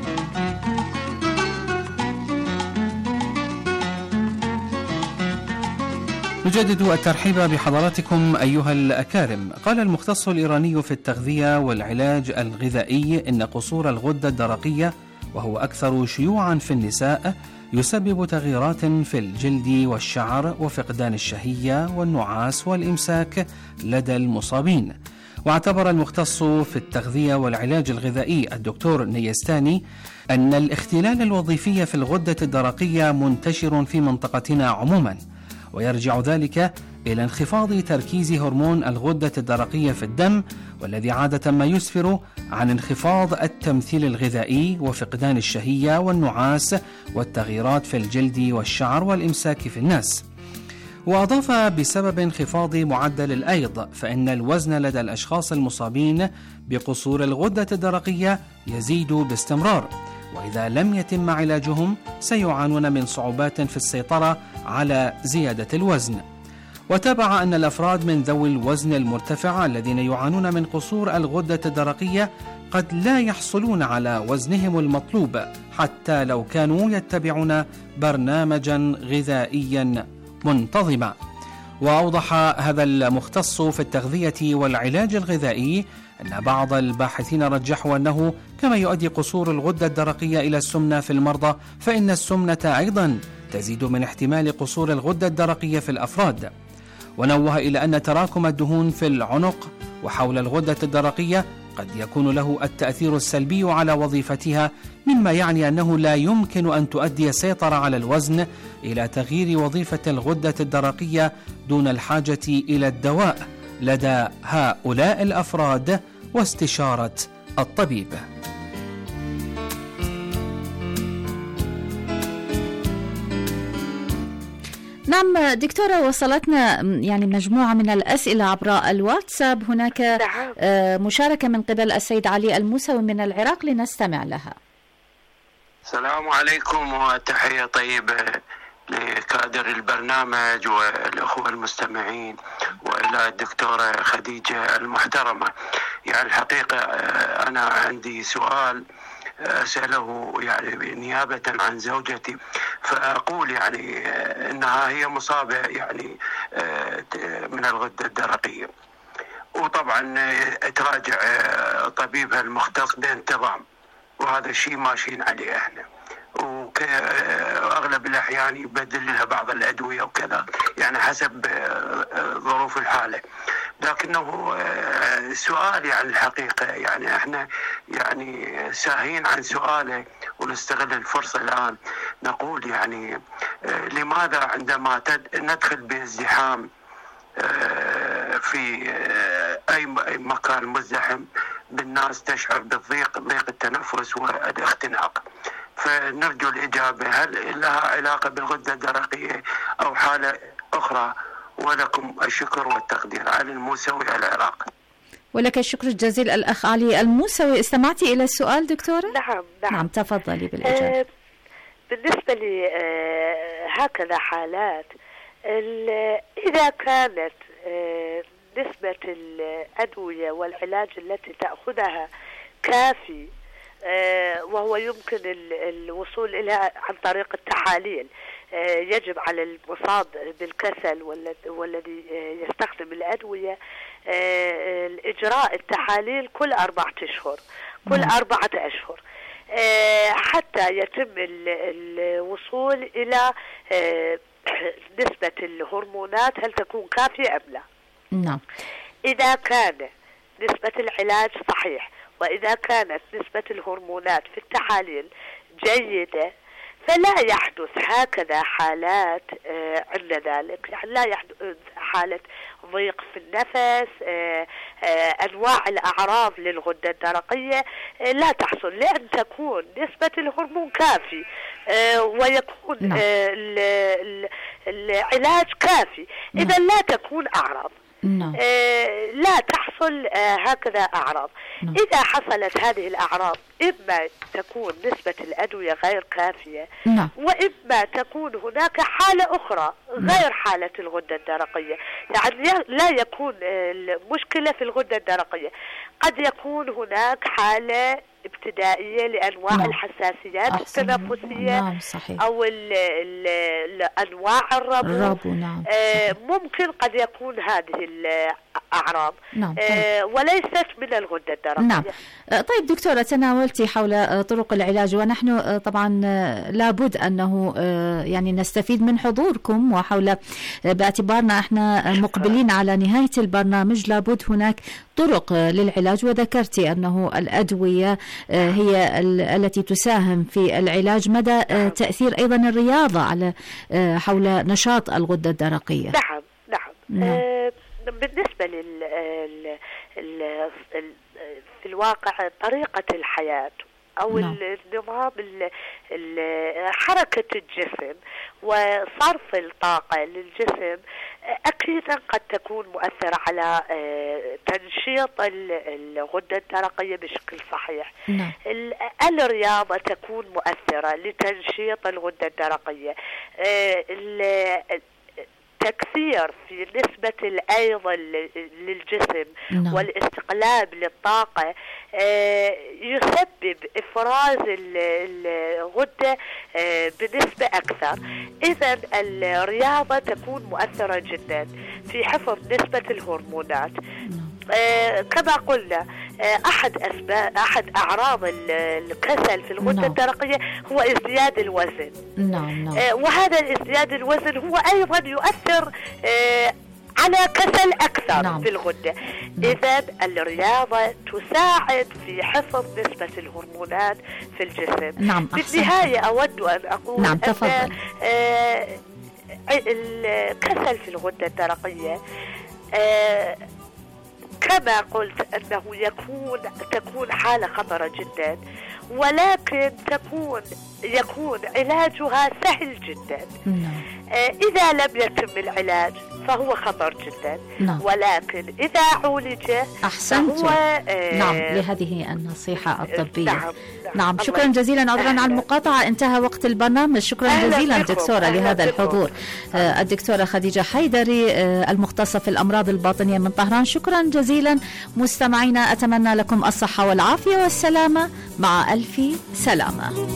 Speaker 2: نجدد الترحيب بحضراتكم أيها الأكارم. قال المختص الإيراني في التغذية والعلاج الغذائي إن قصور الغدة الدرقية، وهو أكثر شيوعا في النساء، يسبب تغييرات في الجلد والشعر وفقدان الشهية والنعاس والإمساك لدى المصابين. واعتبر المختص في التغذية والعلاج الغذائي الدكتور نيستاني أن الاختلال الوظيفي في الغدة الدرقية منتشر في منطقتنا عموما، ويرجع ذلك إلى انخفاض تركيز هرمون الغدة الدرقية في الدم، والذي عادة ما يسفر عن انخفاض التمثيل الغذائي وفقدان الشهية والنعاس والتغييرات في الجلد والشعر والإمساك في الناس. وأضاف بسبب انخفاض معدل الأيض فإن الوزن لدى الأشخاص المصابين بقصور الغدة الدرقية يزيد باستمرار، وإذا لم يتم علاجهم سيعانون من صعوبات في السيطرة على زيادة الوزن. وتابع أن الأفراد من ذوي الوزن المرتفع الذين يعانون من قصور الغدة الدرقية قد لا يحصلون على وزنهم المطلوب حتى لو كانوا يتبعون برنامجا غذائيا منتظمة. وأوضح هذا المختص في التغذية والعلاج الغذائي أن بعض الباحثين رجحوا أنه كما يؤدي قصور الغدة الدرقية إلى السمنة في المرضى، فإن السمنة أيضا تزيد من احتمال قصور الغدة الدرقية في الأفراد. ونوه إلى أن تراكم الدهون في العنق وحول الغدة الدرقية قد يكون له التأثير السلبي على وظيفتها، مما يعني أنه لا يمكن أن تؤدي السيطرة على الوزن إلى تغيير وظيفة الغدة الدرقية دون الحاجة إلى الدواء لدى هؤلاء الأفراد واستشارة الطبيب.
Speaker 1: نعم دكتورة، وصلتنا يعني مجموعة من الأسئلة عبر الواتساب. هناك مشاركة من قبل السيد علي الموسوي من العراق، لنستمع لها.
Speaker 8: السلام عليكم وتحية طيبة لكادر البرنامج والأخوة المستمعين وإلى الدكتورة خديجة المحترمة. يعني الحقيقة أنا عندي سؤال أسأله يعني نيابة عن زوجتي، فأقول يعني أنها هي مصابة يعني من الغدة الدرقية، وطبعا تراجع طبيبها المختص بانتظام، وهذا الشيء ماشيين عليه احنا. وأغلب الأحيان يبدل لها بعض الأدوية وكذا، يعني حسب ظروف الحالة. لكنه سؤال يعني الحقيقة يعني احنا يعني ساهين عن سؤاله، ونستغل الفرصة الآن نقول يعني لماذا عندما ندخل بازدحام في أي مكان مزدحم بالناس تشعر بالضيق، ضيق التنفس والاختناق؟ فنرجو الإجابة، هل لها علاقة بالغدة الدرقية أو حالة أخرى؟ ولكم الشكر والتقدير. علي الموسوي، العراق.
Speaker 1: ولك الشكر الجزيل الأخ علي الموسوي. استمعتي إلى السؤال دكتورة؟
Speaker 3: نعم نعم,
Speaker 1: نعم تفضلي بالإجابة.
Speaker 3: آه بالنسبة لي آه هكذا حالات، إذا كانت آه نسبة الأدوية والعلاج التي تأخذها كافي، آه وهو يمكن الوصول إليها عن طريق التحاليل، آه يجب على المصاب بالكسل والذي آه يستخدم الأدوية آه إجراء التحاليل كل أربعة أشهر كل أربعة أشهر آه حتى يتم الوصول إلى آه نسبة الهرمونات هل تكون كافية أم لا.
Speaker 1: نعم.
Speaker 3: إذا كان نسبة العلاج صحيح، وإذا كانت نسبة الهرمونات في التحاليل جيدة، فلا يحدث هكذا حالات آه عند ذلك، يعني لا يحدث حالة ضيق في النفس، آه آه أنواع الأعراض للغدة الدرقية آه لا تحصل، لأن تكون نسبة الهرمون كافي آه ويكون
Speaker 1: نعم.
Speaker 3: آه العلاج كافي،
Speaker 1: نعم.
Speaker 3: إذا لا تكون أعراض.
Speaker 1: نعم.
Speaker 3: آه لا تحصل آه هكذا أعراض.
Speaker 1: نعم.
Speaker 3: إذا حصلت هذه الأعراض إما تكون نسبة الأدوية غير كافية،
Speaker 1: نعم.
Speaker 3: وإما تكون هناك حالة أخرى غير حالة الغدة الدرقية، يعني لا يكون المشكلة في الغدة الدرقية، قد يكون هناك حالة ابتدائية لأنواع نعم. الحساسيات التنفسية
Speaker 1: نعم صحيح.
Speaker 3: أو ال ال ال أنواع الربو,
Speaker 1: الربو نعم.
Speaker 3: آه ممكن قد يكون هذه الأعراض
Speaker 1: نعم.
Speaker 3: آه وليست من الغدة الدرقية.
Speaker 1: نعم. طيب دكتورة، تناولتي حول طرق العلاج، ونحن طبعا لابد أنه يعني نستفيد من حضوركم، وحول باعتبارنا احنا مقبلين على نهاية البرنامج لابد هناك طرق للعلاج، وذكرتي أنه الأدوية هي التي تساهم في العلاج. مدى تأثير أيضا الرياضة على حول نشاط الغدة الدرقية؟
Speaker 3: نعم نعم, نعم. آه بالنسبة لل ال ال في الواقع طريقة الحياة أو نعم. النظام حركة الجسم وصرف الطاقة للجسم أكيدا قد تكون مؤثرة على تنشيط الغدة الدرقية بشكل صحيح.
Speaker 1: نعم.
Speaker 3: الرياضة تكون مؤثرة لتنشيط الغدة الدرقية. تكثير في نسبة الأيض للجسم نعم. والاستقلاب للطاقة يسبب إفراز الغدة بنسبة أكثر. إذن الرياضة تكون مؤثرة جدا في حفظ نسبة الهرمونات. آه كما قلنا آه أحد أسباب أحد أعراض الكسل في الغدة نعم. الدرقية هو ازدياد الوزن.
Speaker 1: نعم نعم.
Speaker 3: آه وهذا ازدياد الوزن هو أيضا يؤثر آه على كسل أكثر نعم. في الغدة. نعم. إذن الرياضة تساعد في حفظ نسبة الهرمونات في الجسم.
Speaker 1: نعم.
Speaker 3: بالنهاية أود أن أقول
Speaker 1: نعم.
Speaker 3: أن آه الكسل في الغدة الدرقية آه كما قلت أنه يكون تكون حالة خطرة جدا، ولكن تكون يكون علاجها سهل جدا.
Speaker 1: نعم.
Speaker 3: آه إذا لم يتم العلاج فهو خطر جدا.
Speaker 1: نعم.
Speaker 3: ولكن إذا عولج
Speaker 1: أحسنت.
Speaker 3: فهو آه
Speaker 1: نعم لهذه النصيحة الطبية.
Speaker 3: نعم. نعم.
Speaker 1: نعم. شكرا جزيلا، عذرا على المقاطعة، انتهى وقت البرنامج. شكرا جزيلا دكتورة لهذا الحضور. آه الدكتورة خديجة حيدري آه المختصة في الأمراض الباطنية من طهران. شكرا جزيلا مستمعينا، أتمنى لكم الصحة والعافية والسلامة، مع ألف سلامة.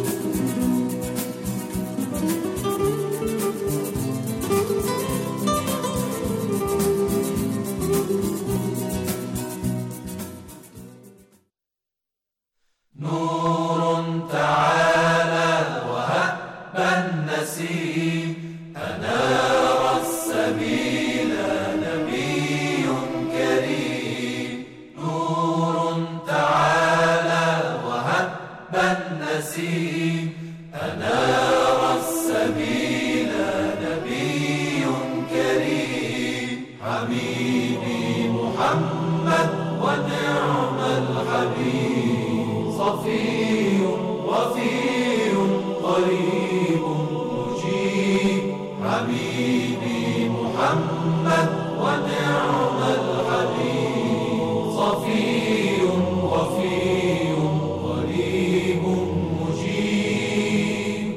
Speaker 9: نور تعالى وهدى ونعم الحبيب صفي وفي قريب مجيب حبيبي محمد ونعم الحبيب صفي وفي قريب مجيب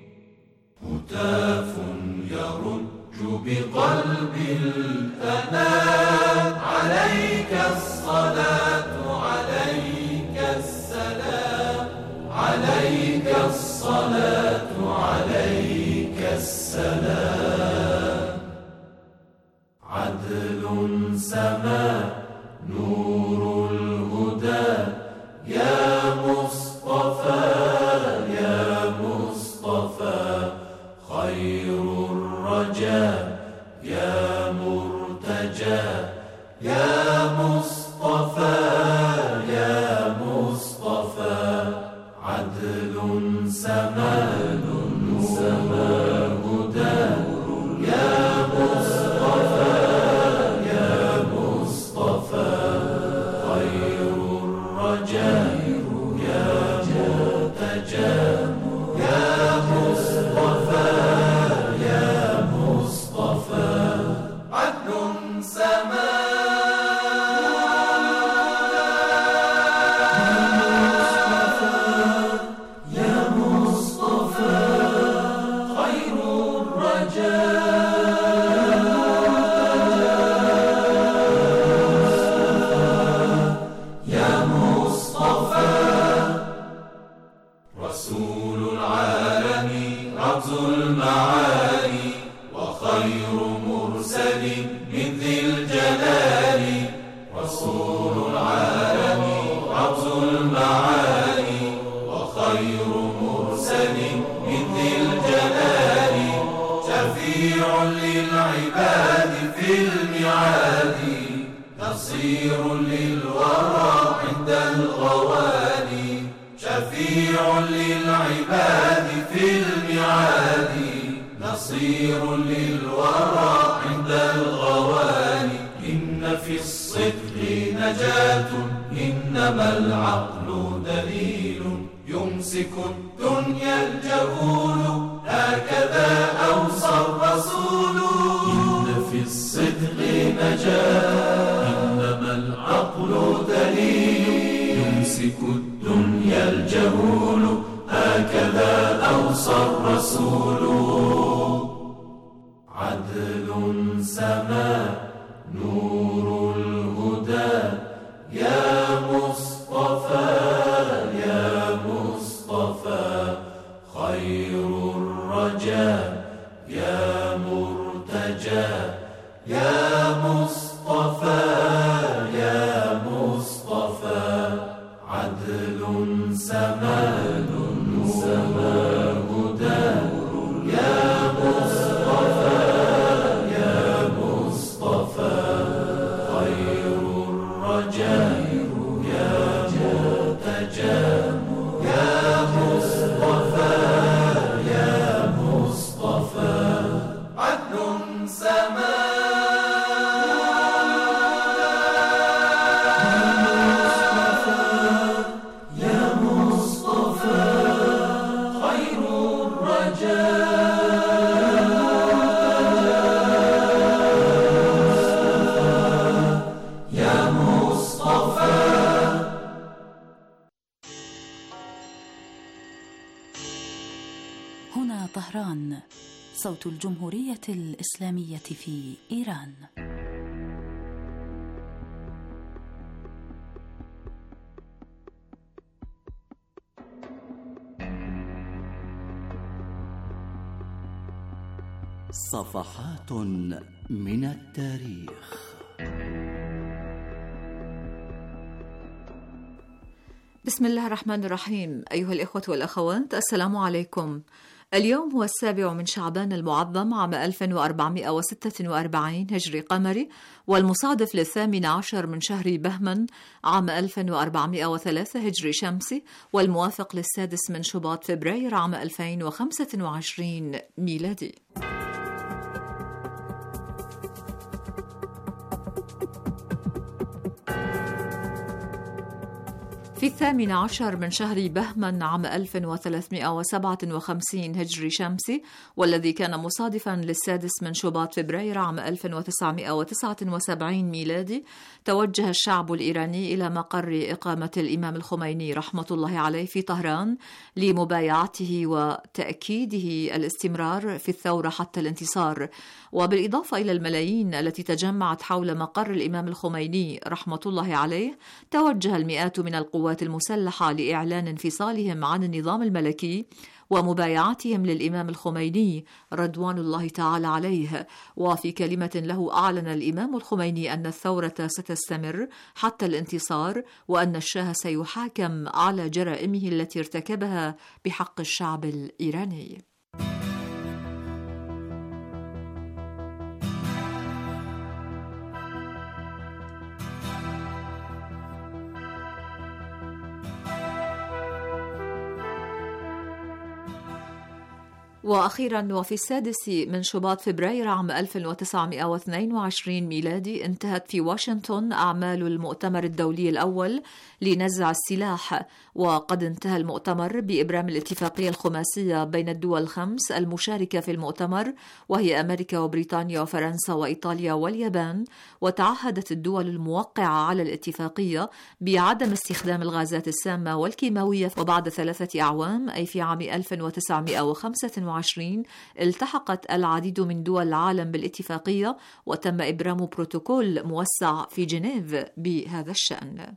Speaker 9: هتاف يرج بقلب الأنام عليك الصلاة عليك السلام عليك الصلاة عليك السلام عدل سما نور الهدى يا مصطفى يا مصطفى خير الرجاء يا مرتجى يا مصطفى يا مصطفى عدل سمان سما هدى يا مصطفى يا مصطفى خير الرجاء يا مرتجى يا مصطفى يا مصطفى عدل سمان نصير للورى عند الغواني شفيع للعباد في الميعاد نصير للورى عند الغواني إن في الصدق نجاة إنما العقل دليل يمسك الدنيا الجهول هكذا أوصى الرسول إن في الصدق نجاة إنما العقل دليل يمسك الدنيا الجهول هكذا أوصى الرسول عدل سما نور الهدى يا مصطفى يا مصطفى خير الرجاء يا مرتجى يا مصطفى يا مصطفى عدل سمان سما هدى يا مصطفى يا مصطفى خير الرجاء يا مرتجى يا مصطفى يا مصطفى عدل سمان
Speaker 10: طهران صوت الجمهورية الإسلامية في إيران.
Speaker 11: صفحات من التاريخ.
Speaker 12: بسم الله الرحمن الرحيم. أيها الإخوة والأخوات، السلام عليكم. اليوم هو السابع من شعبان المعظم عام ألف وأربعمائة وستة وأربعين هجري قمري، والمصادف للثامن عشر من شهر بهمن عام ألف وأربعمائة وثلاثة هجري شمسي، والموافق للسادس من شباط فبراير عام ألفين وخمسة وعشرين ميلادي. في الثامن عشر من شهر بهمن عام ألف وثلاثمائة وسبعة وخمسين هجري شمسي، والذي كان مصادفا للسادس من شباط فبراير عام ألف وتسعمائة وتسعة وسبعين ميلادي، توجه الشعب الإيراني إلى مقر إقامة الإمام الخميني رحمة الله عليه في طهران لمبايعته وتأكيده الاستمرار في الثورة حتى الانتصار. وبالإضافة إلى الملايين التي تجمعت حول مقر الإمام الخميني رحمة الله عليه، توجه المئات من القوات المسلحة لإعلان انفصالهم عن النظام الملكي ومبايعتهم للإمام الخميني رضوان الله تعالى عليه. وفي كلمة له أعلن الإمام الخميني أن الثورة ستستمر حتى الانتصار، وأن الشاه سيحاكم على جرائمه التي ارتكبها بحق الشعب الإيراني. وأخيرا، وفي السادس من شباط فبراير عام ألف وتسعمائة واثنين وعشرين ميلادي، انتهت في واشنطن أعمال المؤتمر الدولي الأول لنزع السلاح. وقد انتهى المؤتمر بإبرام الاتفاقية الخماسية بين الدول الخمس المشاركة في المؤتمر، وهي أمريكا وبريطانيا وفرنسا وإيطاليا واليابان. وتعهدت الدول الموقعة على الاتفاقية بعدم استخدام الغازات السامة والكيماوية. وبعد ثلاثة أعوام، أي في عام ألف وتسعمائة وخمسة وعشرين، التحقت العديد من دول العالم بالاتفاقية، وتم إبرام بروتوكول موسع في جنيف بهذا الشأن.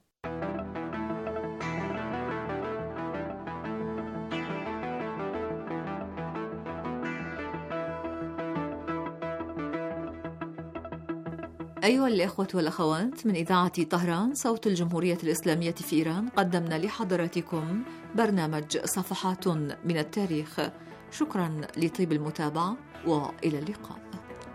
Speaker 12: أيها الإخوة والأخوات، من إذاعة طهران صوت الجمهورية الإسلامية في إيران، قدمنا لحضراتكم برنامج صفحات من التاريخ. شكرا لطيب المتابعة، وإلى اللقاء.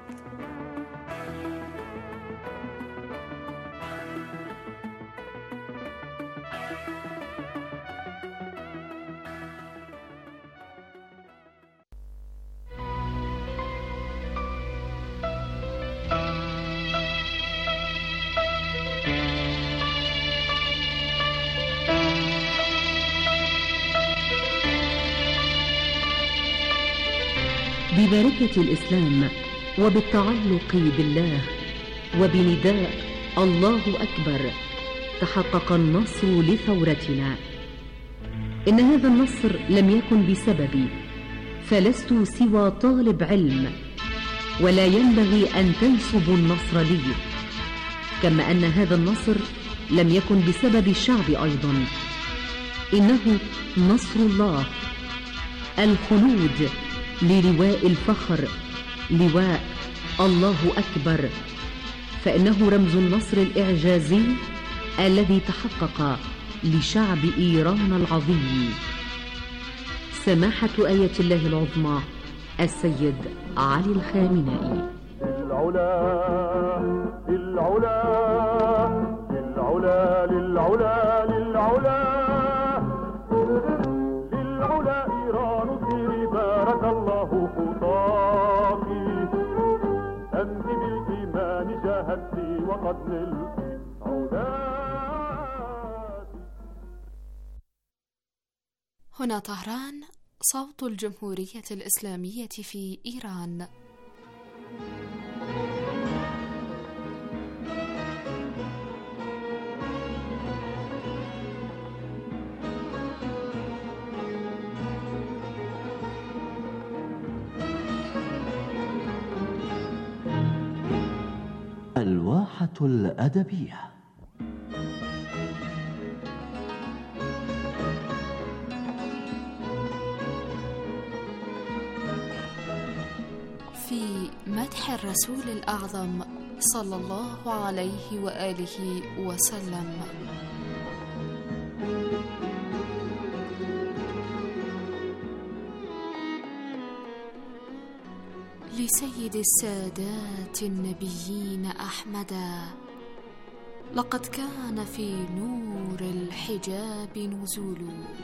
Speaker 13: ببركة الإسلام وبالتعلق بالله وبنداء الله أكبر، تحقق النصر لثورتنا. إن هذا النصر لم يكن بسببي، فلست سوى طالب علم، ولا ينبغي أن تنسبوا النصر لي، كما أن هذا النصر لم يكن بسبب الشعب أيضا. إنه نصر الله، الخلود للواء الفخر، لواء الله أكبر، فإنه رمز النصر الإعجازي الذي تحقق لشعب إيران العظيم. سماحة آية الله العظمى السيد علي الخامنائي.
Speaker 14: للعلا للعلا للعلا للعلا للعلا للعلا إيران سيري بارك الله خطاكي، أنت بالإيمان جاهدتي وقد نلت عوداتي.
Speaker 15: هنا طهران صوت الجمهورية الإسلامية في إيران.
Speaker 11: الواحة الأدبية.
Speaker 15: في مدح الرسول الأعظم صلى الله عليه وآله وسلم. لسيد السادات النبيين أحمدا، لقد كان في نور الحجاب نزول،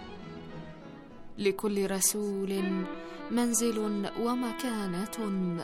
Speaker 15: لكل رسول منزل ومكانة،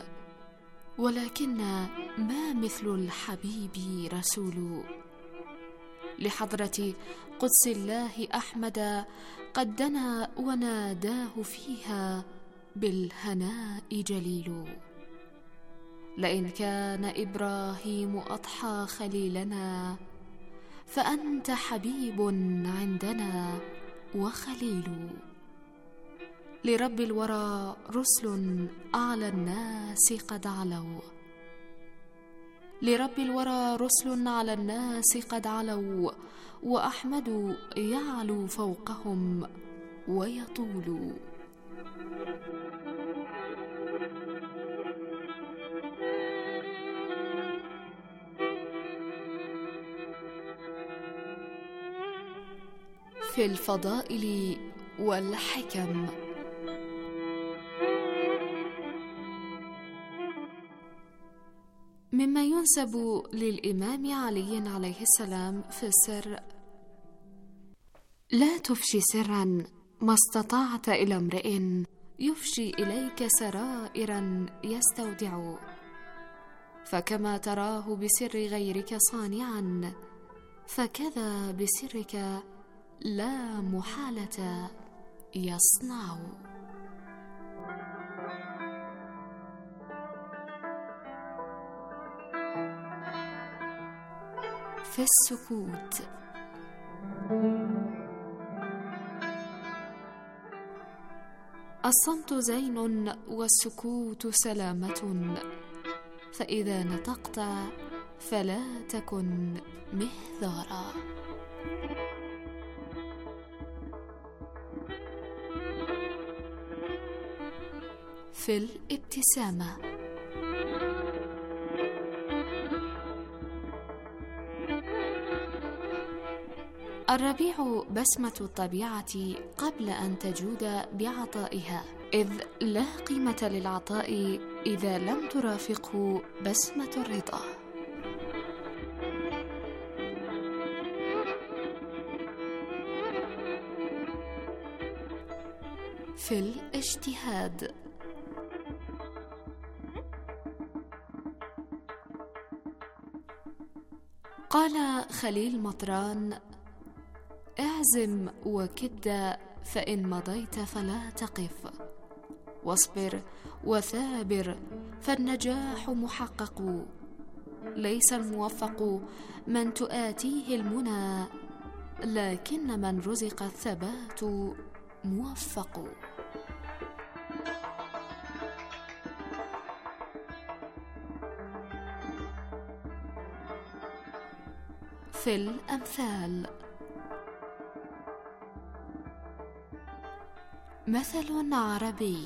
Speaker 15: ولكن ما مثل الحبيب رسول. لحضرة قدس الله أحمد قد دنا وناداه فيها بالهناء جليل. لئن كان إبراهيم أضحى خليلنا فأنت حبيب عندنا وخليل. لرب الورى رسل أعلى الناس قد علوا، لرب الورى رسل على الناس قد علوا، وأحمد يعلو فوقهم ويطول. في الفضائل والحكم. مما ينسب للإمام علي عليه السلام في السر: لا تفشي سرا ما استطعت إلى امرئ يفشي إليك سرائرا يستودع، فكما تراه بسر غيرك صانعا فكذا بسرك لا محالة يصنع. في السكوت. الصمت زين والسكوت سلامة، فإذا نطقت فلا تكن مهذارا. في الابتسامة. الربيع بسمة الطبيعة قبل أن تجود بعطائها، إذ لا قيمة للعطاء إذا لم ترافقه بسمة الرضا. في الاجتهاد. قال خليل مطران: اعزم وكد فإن مضيت فلا تقف، واصبر وثابر فالنجاح محقق. ليس الموفق من تؤاتيه المنى، لكن من رزق الثبات موفق. في الأمثال. مثل عربي: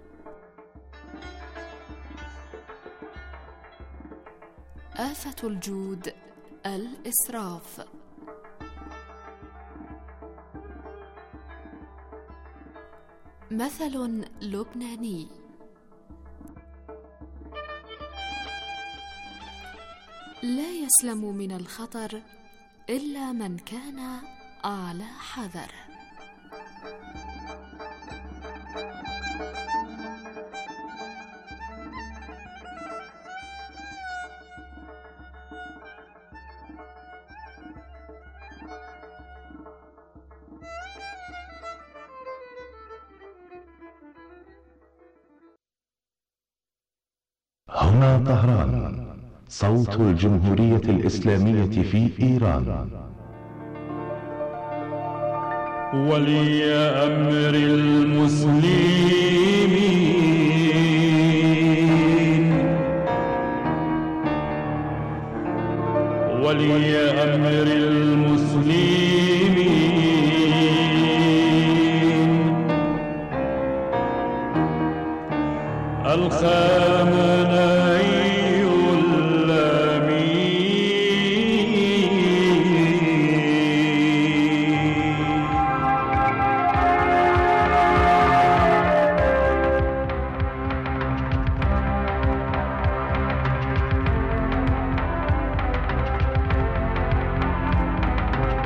Speaker 15: آفة الجود الإسراف. مثل لبناني: لا يسلم من الخطر إلا من كان على حذر.
Speaker 16: هنا طهران، صوت الجمهورية الإسلامية في إيران.
Speaker 9: ولي أمر المسلمين، ولي أمر المسلمين، الخالق